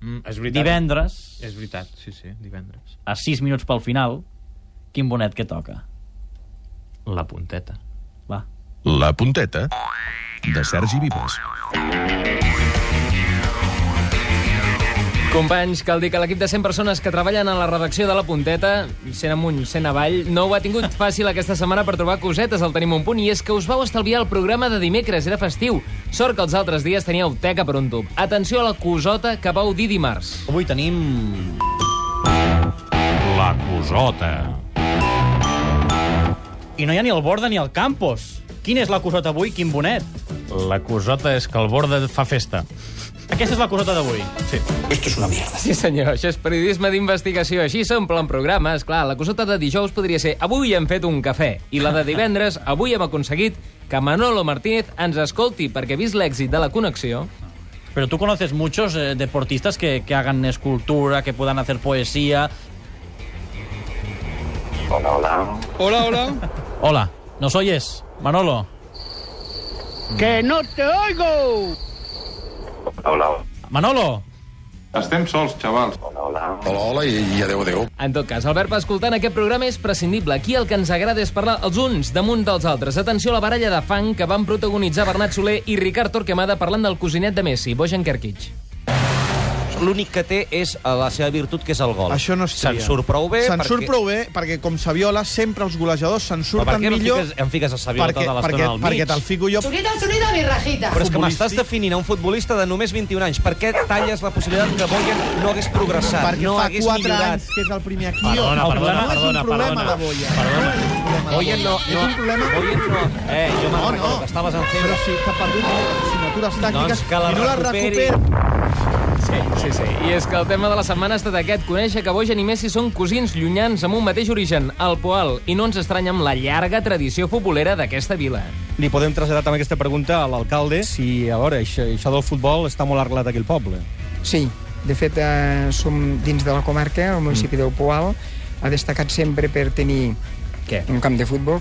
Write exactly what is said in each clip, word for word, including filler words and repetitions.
Mm, és veritat. Divendres... És veritat, sí, sí, divendres. A sis minuts pel final, quin bonet que toca? La punteta. Va. La punteta de Sergi Vives. Companys, cal dir que l'equip de cent persones que treballen a la redacció de La Punteta, cent amunt, cent avall, no ho ha tingut fàcil aquesta setmana per trobar cosetes al Tenim un punt, i és que us vau estalviar el programa de dimecres, era festiu. Sort que els altres dies teníeu teca per un tub. Atenció a la cosota que vau dir dimarts. Avui tenim... La cosota. I no hi ha ni el Borda ni el Campos. Quina és la cosota avui? Quin bonet? La cosota és que el Borda fa festa. Aquesta és la cosota d'avui. Sí. Esto es una mierda. Sí, senyor, això és periodisme d'investigació. Així s'omplen programes. Clar, la cosota de dijous podria ser avui hem fet un cafè. I la de divendres, avui hem aconseguit que Manolo Martínez ens escolti, perquè vist l'èxit de la connexió... Pero tú conoces muchos eh, deportistas que, que hagan escultura, que puedan hacer poesía... Hola, hola. Hola, hola. Hola, ¿nos oyes, Manolo? ¡Que no te oigo! Hola, Manolo! Estem sols, xavals. hola, hola. Hola, hola i, i adeu, adeu. En tot cas, el verb escoltar en aquest programa és prescindible. Aquí el que ens agrada és parlar els uns damunt dels altres. Atenció a la baralla de fang que van protagonitzar Bernat Soler i Ricard Torquemada parlant del cosinet de Messi, Bojan Kerkic. L'únic que té és la seva virtut, que és el gol. Això no es Se'n tria. surt prou bé. Se'n perquè... surt prou bé, perquè com Saviola, sempre els golejadors se'n Però per surten què no millor... fiques, em fiques a Saviola perquè, tota perquè, l'estona al mig? perquè te'l fico jo... Sonida, sonida, mi rajita. Però és que m'estàs futbolístic. definint a un futbolista de només vint-i-un anys. Per què talles la possibilitat que Boyan no hagués progressat, Perquè no fa hagués quatre millorat? anys que és el primer aquí. Perdona, el perdona, problema perdona, és un problema perdona. de Boyan. Perdona. No és un problema de Boyan no... És un problema... Boyan no... Eh, jo me'n No, no. recordo que estaves en Però febre. si t'ha perdut assignatures tàctiques Doncs que la i no les recuperi. recupera... Sí, sí, sí. I és que el tema de la setmana ha estat aquest. Conèixer que Bojan i Messi són cosins llunyans amb un mateix origen, el Poal, i no ens estranya amb la llarga tradició futbolera d'aquesta vila. Li podem traslladar també aquesta pregunta a l'alcalde, si, a veure, això, això del futbol està molt arrelat aquí al poble. Sí, de fet, eh, som dins de la comarca, el municipi del Poal ha destacat sempre per tenir Què? un camp de futbol.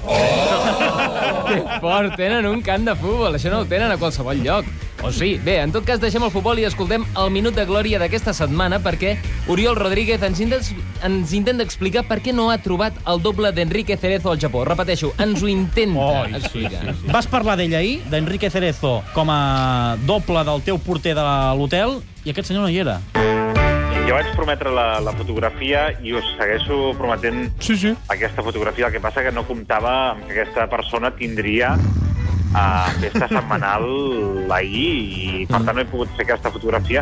Que fort, tenen un camp de futbol. Això no ho tenen a qualsevol lloc. O sí. Bé, en tot cas, deixem el futbol i escoltem el Minut de Glòria d'aquesta setmana perquè Oriol Rodríguez ens intenta, ens intenta explicar per què no ha trobat el doble d'Enrique Cerezo al Japó. Repeteixo, ens ho intenta Oh, sí, explicar. sí, sí. Vas parlar d'ell ahir, d'Enrique Cerezo, com a doble del teu porter de l'hotel, i aquest senyor no hi era. Jo vaig prometre la, la fotografia i us segueixo prometent Sí, sí. aquesta fotografia. El que passa que no comptava amb que aquesta persona tindria a festa setmanal ahir i per tant no he pogut fer aquesta fotografia.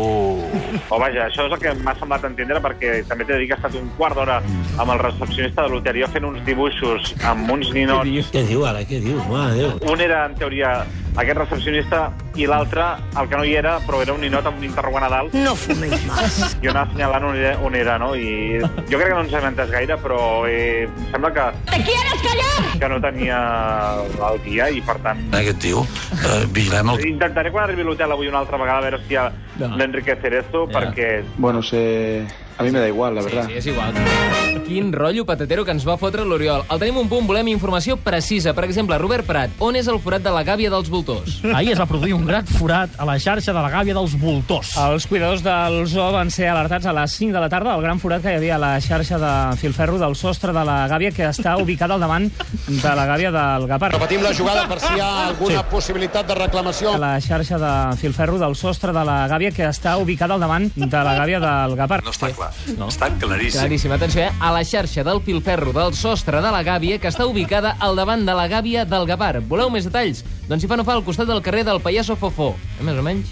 O vaja, això és el que m'ha semblat entendre perquè també t'he de dir que ha estat un quart d'hora amb el recepcionista de l'hotel fent uns dibuixos amb uns ninots. Què diu, ara? Què diu? Mare de Déu. Un era, en teoria, aquest recepcionista i l'altre, el que no hi era, però era un ninot amb un interrogant a dalt. No fuméis más. Jo anava assenyalant on era, on era, no? I jo crec que no ens hem entès gaire, però eh, em sembla que... ¿Te quieres callar? que no tenia el dia i, per tant... Aquest tio, eh, vigilem el... Intentaré quan arribi a l'hotel avui una altra vegada a veure si hi ha No. l'Enrique Cerezo, Ja. perquè... Bueno, sé... A mi me da igual, la Sí, verdad. sí, és igual. Quin rotllo patatero que ens va fotre l'Oriol. El tenim un punt, volem informació precisa. Per exemple, Robert Prat, on és el forat de la gàbia dels voltors? Ahir es va produir un gran forat a la xarxa de la gàbia dels voltors. Els cuidadors del zoo van ser alertats a les cinc de la tarda del gran forat que hi havia a la xarxa de filferro del sostre de la gàbia, que està ubicada al davant de la gàbia del Gapar. Repetim la jugada per si hi ha alguna possibilitat de reclamació. A la xarxa de filferro del sostre de la gàbia, que està ubicada al davant de la gàbia del Gapar. No està clar. No. Està claríssim. Claríssim, atenció, eh? A la xarxa del filferro del sostre de la gàbia, que està ubicada al davant de la gàbia del Gapar. Voleu més detalls? Doncs si fa no fa al costat del carrer del Pallasso Fofó. Eh, més o menys?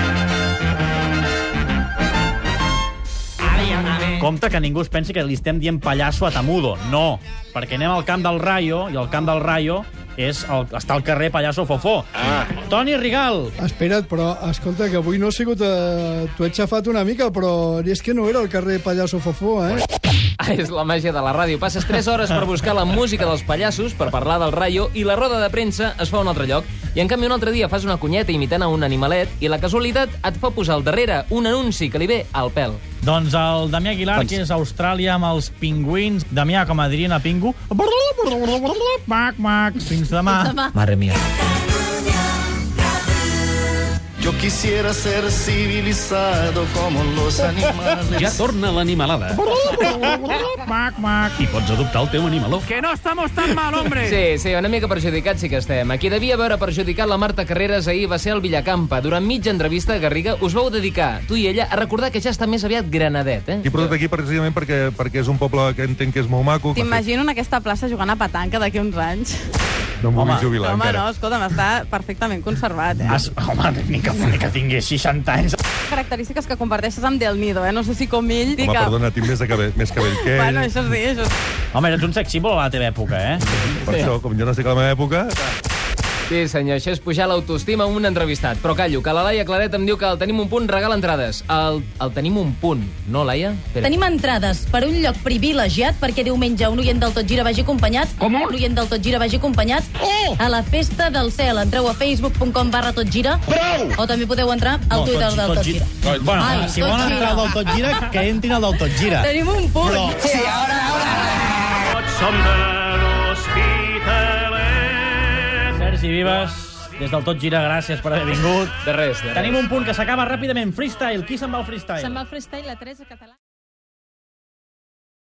Compte que ningú es pensi que li estem dient pallasso a Tamudo. No, perquè anem al camp del Rayo, i el camp del Rayo és el, està al carrer Pallasso Fofó. Ah. Toni Rigal! Espera't, però escolta, que avui no he sigut... Eh, T'ho he xafat una mica, però és que no era el carrer Pallasso Fofó, eh? Ah, és la màgia de la ràdio. Passes tres hores per buscar la música dels pallassos, per parlar del Rayo, i la roda de premsa es fa a un altre lloc. I en canvi un altre dia fas una cunyeta imitant a un animalet i la casualitat et fa posar al darrere un anunci que li ve al pèl. Doncs el Damià Aguilar, que és a Austràlia amb els pingüins. Damià, com a dirien a Pingu. Mac, mac. Fins demà. Mare mia. Yo quisiera ser civilizado como los animales. Ja torna l'animalada. I pots adoptar el teu animaló. Que no estamos tan mal, hombre! Sí, sí, una mica perjudicats sí que estem. A qui devia veure perjudicat la Marta Carreras ahir va ser el Villacampa. Durant mitja entrevista, Garriga, us vau dedicar, tu i ella, a recordar que ja està més aviat granadet, eh? I portat aquí precisament perquè, perquè és un poble que entenc que és molt maco. T'imagino en aquesta plaça jugant a petanca d'aquí uns anys. No m'ho vull jubilar, home, encara. no, escolta'm, està perfectament conservat, eh? Has, home, ni que, ni que tingués seixanta anys. Característiques que comparteixes amb Del Nido, eh? No sé si com ell... Home, perdona, tinc més, de cabell, més cabell que ell. Bueno, això sí, això sí. Home, eres un sex símbol a la teva època, eh? Per sí. Això, com jo no estic a la meva època... Sí, senyor, això és pujar l'autoestima a un entrevistat. Però callo, que la Laia Claret em diu que el Tenim un punt regala entrades. El, el Tenim un punt, no, Laia? Espera. Tenim entrades per un lloc privilegiat perquè diumenge un oient del Tot Gira vagi acompanyat. Com? Un oient del Tot Gira vagi acompanyat oh! a la Festa del Cel. Entreu a facebook punt com barra Tot Gira. Prou! O també podeu entrar al no, Twitter tot, del Tot Gira. Gira. Bueno, Ai, si volen entrar al del Tot Gira, que entrin al del Tot Gira. Tenim un punt. Però... Sí, ara, ara! Tots som de l'Hospitalet. Sergi Vives, des del Tot Gira, gràcies per haver vingut. De res, de res. Tenim un punt que s'acaba ràpidament. Freestyle. Qui se'n va al freestyle? Se'n va al freestyle, la Teresa Català.